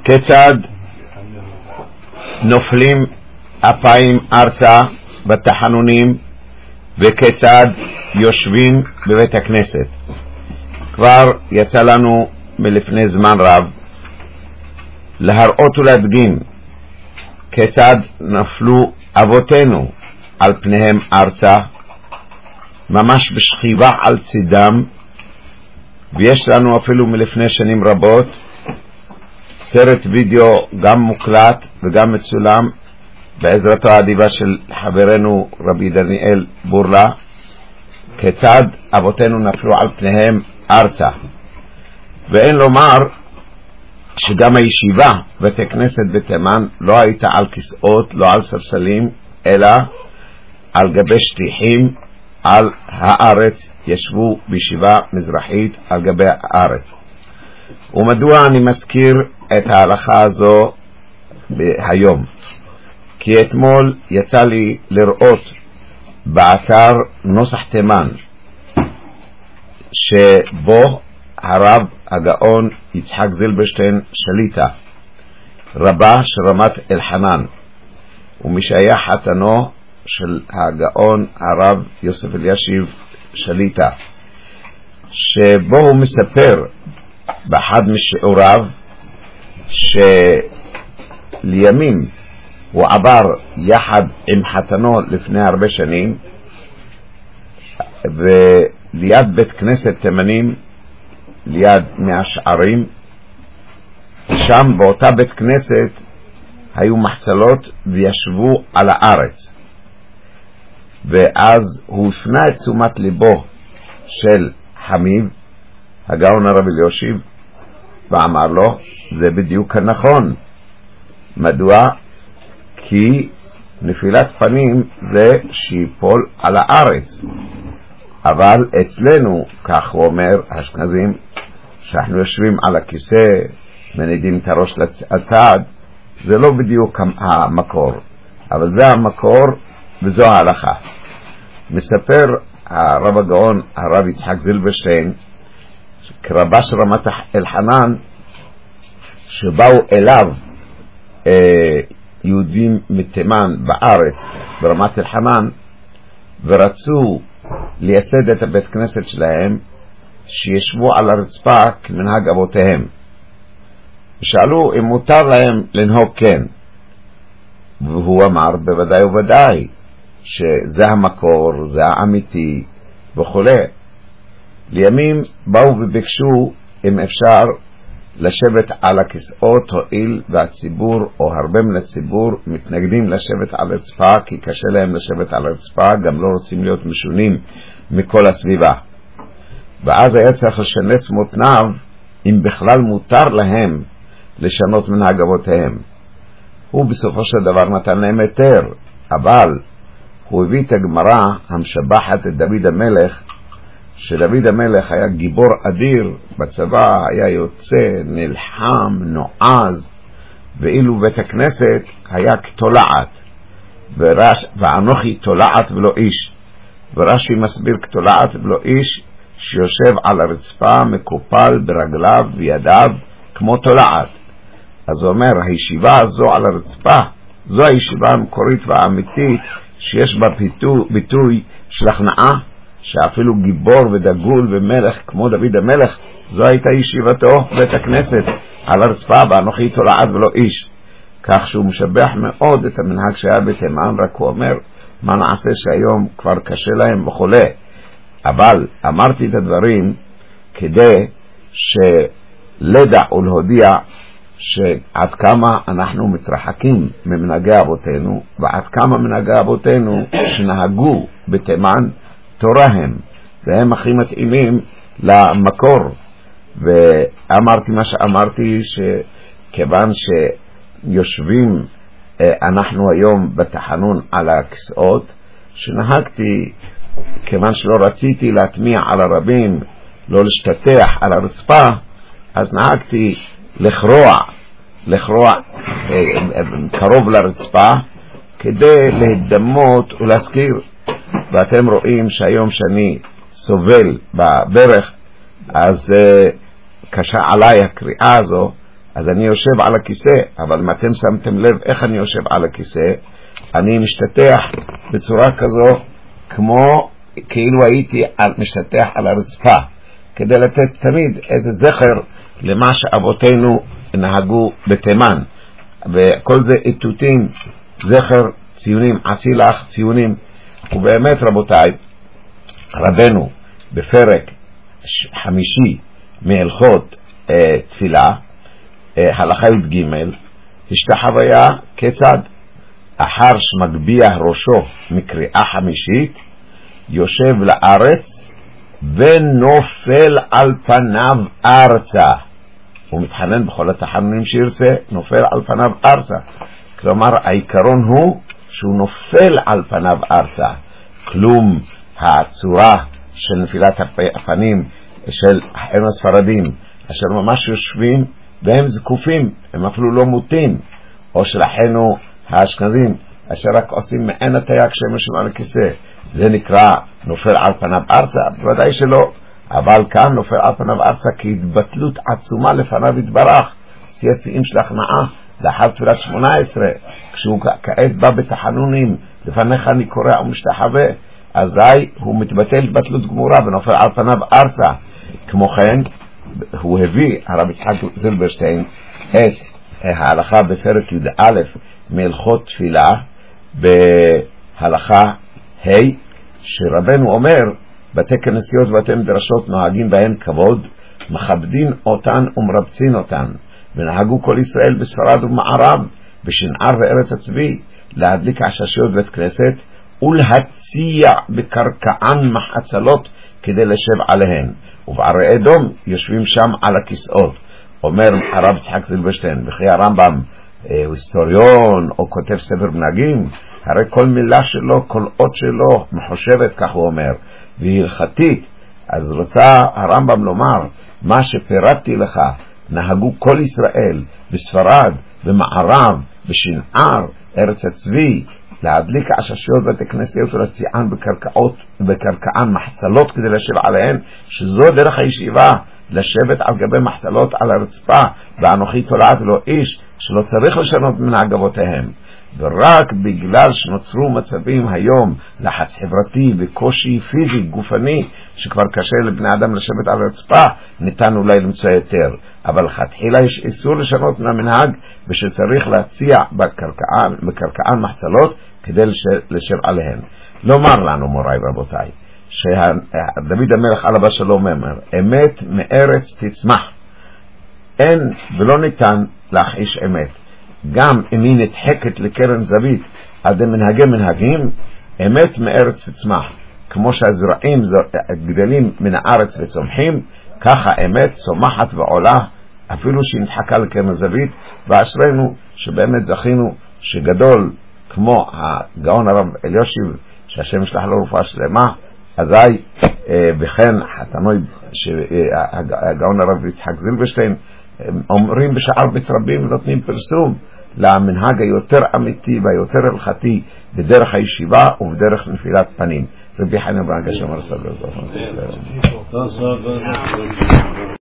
כיצד נופלים אפיים ארצה בתחנונים וכיצד יושבים בבית הכנסת. כבר יצא לנו מלפני זמן רב להראות ולהדגים כיצד נפלו אבותינו על פניהם ארצה, ממש בשכיבה על צידם, ויש לנו אפילו מלפני שנים רבות סרט וידאו גם מוקלט וגם מצולם בעזרתו האדיבה של חברנו רבי דניאל בורלה, כיצד אבותינו נפלו על פניהם ארצה. ואין לומר שגם הישיבה בית הכנסת בתימן לא הייתה על כיסאות, לא על ספסלים, אלא על גבי שטיחים על הארץ, ישבו בישיבה מזרחית על גבי הארץ. ומדוע אני מזכיר את ההלכה הזו היום? כי אתמול יצא לי לראות באתר נוסח תימן שבו הרב הגאון יצחק זילברשטיין שליטה, רבה של רמת אלחנן, ומשהיה חתנו של הגאון הרב יוסף אלישיב שליטה, שבו הוא מספר באחד משיעוריו שלימים הוא עבר יחד עם חתנו לפני הרבה שנים, וליד בית כנסת תימנים, ליד מהשערים, שם באותה בית כנסת היו מחצלות וישבו על הארץ. ואז הוא הפנה את תשומת ליבו של חמיב, הגאון הרב אלישיב, ואמר לו, זה בדיוק הנכון. מדוע? כי נפילת פנים זה שיפול על הארץ. אבל אצלנו, כך הוא אומר, האשכנזים, שאנחנו יושבים על הכיסא, מנידים את הראש לצד, זה לא בדיוק המקור, אבל זה המקור וזו ההלכה. מספר הרב הגאון הרב יצחק זילברשטיין, כרבה של רמת אלחנן, שבאו אליו יהודים מתימן בארץ ברמת אלחנן, ורצו לייסד את הבית כנסת שלהם, שישבו על הרצפה כמנהג אבותיהם. שאלו אם מותר להם לנהוג כן, והוא אמר בוודאי ובוודאי שזה המקור, זה האמיתי וכו'. לימים באו וביקשו אם אפשר לשבת על הכיסאות, הואיל והציבור או הרבה מן הציבור מתנגדים לשבת על הרצפה, כי קשה להם לשבת על הרצפה, גם לא רוצים להיות משונים מכל הסביבה. ואז היה צריך לשנס מותניו אם בכלל מותר להם לשנות מנהג אבותיהם. הוא בסופו של דבר נתן להם היתר, אבל הוא הביא את הגמרא המשבחת את דוד המלך, שדוד המלך היה גיבור אדיר בצבא, היה יוצא, נלחם, נועז, ואילו בית הכנסת היה כתולעת, ואנוכי תולעת ולא איש. ורש"י מסביר כתולעת ולא איש, שיושב על הרצפה מקופל ברגליו וידיו כמו תולעת. אז הוא אומר, הישיבה הזו על הרצפה, זו הישיבה המקורית והאמיתית, שיש בה ביטוי של הכנעה, שאפילו גיבור ודגול ומלך כמו דוד המלך, זו הייתה ישיבתו בית הכנסת על הרצפה, ואנוכי תולעת ולא איש. כך שהוא משבח מאוד את המנהג שהיה בתימן, רק הוא אומר, מה נעשה שהיום כבר קשה להם וכו'. אבל אמרתי את הדברים כדי שלדע ולהודיע שעד כמה אנחנו מתרחקים ממנהגי אבותינו, ועד כמה מנהגי אבותינו שנהגו בתימן תורה הם, והם הכי מתאימים למקור. ואמרתי מה שאמרתי, שכיוון שיושבים אנחנו היום בתחנון על הכיסאות, שנהגתי, כיוון שלא רציתי להטמיע על הרבים, לא להשתטח על הרצפה, אז נהגתי לכרוע קרוב לרצפה, כדי להדמות ולהזכיר. ואתם רואים שהיום שאני סובל בברך, אז קשה עליי הקריאה הזו, אז אני יושב על הכיסא, אבל אם אתם שמתם לב איך אני יושב על הכיסא, אני משתתח בצורה כזו, כאילו הייתי משתתח על הרצפה, כדי לתת תמיד איזה זכר למה שאבותינו נהגו בתימן. וכל זה איתותים, זכר, ציונים, עשי לך ציונים. ובאמת רבותיי, רבנו בפרק 5 מהלכות תפילה, הלכה י"ג, השתחוויה כיצד? אחר שמגביה ראשו מקריאה חמישית, יושב לארץ ונופל על פניו ארצה. הוא מתחנן בכל התחנונים שירצה, נופל על פניו ארצה. כלומר העיקרון הוא שהוא נופל על פניו ארצה. כלום הצורה של נפילת הפנים של אחינו הספרדים, אשר ממש יושבים והם זקופים, הם אפילו לא מוטים, או של אחינו האשכנזים, אשר רק עושים מעין הטיה כשהם יושבים על הכיסא, זה נקרא נופל על פניו ארצה? בוודאי שלא. אבל כאן נופל על פניו ארצה כהתבטלות עצומה לפניו יתברך, שיא שיאים של הכנעה לאחר תפילת 18, כשהוא כעת בא בתחנונים, לפניך אני קורא ומשתחווה, אזי הוא מתבטל התבטלות גמורה ונופל על פניו ארצה. כמו כן הוא הביא הרב יצחק זילברשטיין את ההלכה בפרק י"א מהלכות תפילה בהלכה ה', שרבנו אומר בתי כנסיות ובתי מדרשות נוהגים בהן כבוד, מכבדים אותן ומרבצין אותן, ונהגו כל ישראל בספרד ובמערב, בשנער וארץ הצבי, להדליק עששיות בית כנסת ולהציע בקרקען מחצלות כדי לשב עליהן, ובערי אדום יושבים שם על הכיסאות. אומר הרב יצחק זילברשטיין, וכי הרמב"ם הוא היסטוריון או כותב ספר מנהגים, הרי כל מילה שלו, כל אות שלו מחושבת, כך הוא אומר, והיא הלכתית. אז רוצה הרמב"ם לומר, מה שפירטתי לך נהגו כל ישראל בספרד, במערב, בשנער, ארץ הצבי, להדליק עששיות בתי כנסיות ולהציען בקרקען מחצלות כדי לשב עליהן, שזו דרך הישיבה, לשבת על גבי מחצלות על הרצפה, ואנוכי תולעת ולא איש, שלא צריך לשנות מנהג אבותיהם. ורק בגלל שנוצרו מצבים היום, לחץ חברתי וקושי פיזי גופני, שכבר קשה לבני אדם לשבת על הרצפה, ניתן אולי למצוא יותר, אבל לכתחילה יש איסור לשנות מהמנהג, ושצריך להציע בקרקען מחצלות כדי לשב עליהן. לומר לנו מוריי רבותיי, שדוד המלך עליו השלום אומר, אמת מארץ תצמח, אין ולא ניתן להכחיש אמת, גם אם היא נדחקת לקרן זווית עד מנהגים, אמת מארץ תצמח. כמו שהזרעים גדלים מן הארץ וצומחים, ככה אמת צומחת ועולה אפילו שהיא נדחקה לקרן זווית. ואשרינו שבאמת זכינו שגדול כמו הגאון הרב אלישיב, שהשם ישלח לו רפואה שלמה, אזי וכן חתנוי הגאון הרב יצחק זילברשטיין, אומרים בשאר בית רבים ונותנים פרסום למנהג היותר אמיתי והיותר הלכתי בדרך הישיבה ובדרך נפילת פנים. רבי חנין בן גשם הרס"ג.